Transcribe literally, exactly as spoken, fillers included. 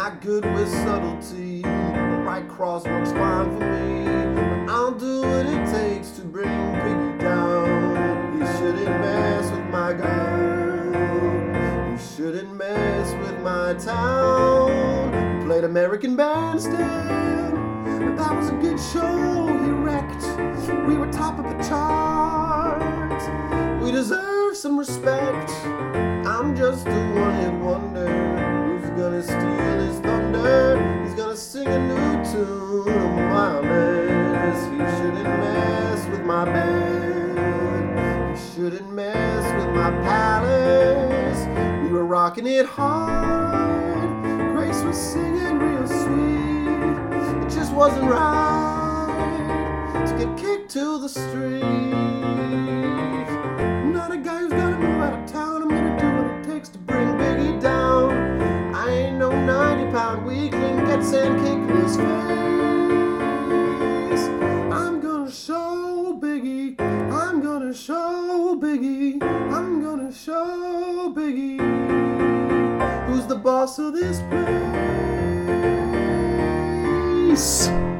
not good with subtlety. The right cross works fine for me. But I'll do what it takes to bring Biggie down. You shouldn't mess with my girl. You shouldn't mess with my town. We played American Bandstand, but that was a good show. He wrecked. We were top of the charts. We deserve some respect. I'm just a one-hit wonder. Who's gonna steal his thunder? He's gonna sing a new tune. Oh my mess. He shouldn't mess with my band. He shouldn't mess with my palace. We were rocking it hard. Grace was singing real sweet. It just wasn't right to get kicked to the street. Not a guy who's gonna move out of town. I'm gonna do what it takes to bring Biggie down. I ain't no ninety pound weakling, get sand kicked in his face. I'm gonna show Biggie, I'm gonna show Biggie, I'm gonna show Biggie who's the boss of this place.